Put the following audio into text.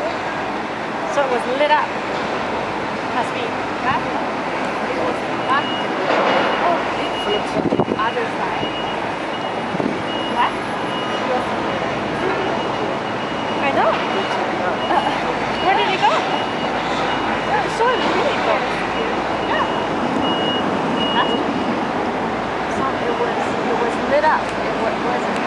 So it was lit up. Must be that. It was back. Oh, it flips on the other side. What? I know. Where did it go? I saw it really go. Yeah. Huh? So it was lit up. It wasn't.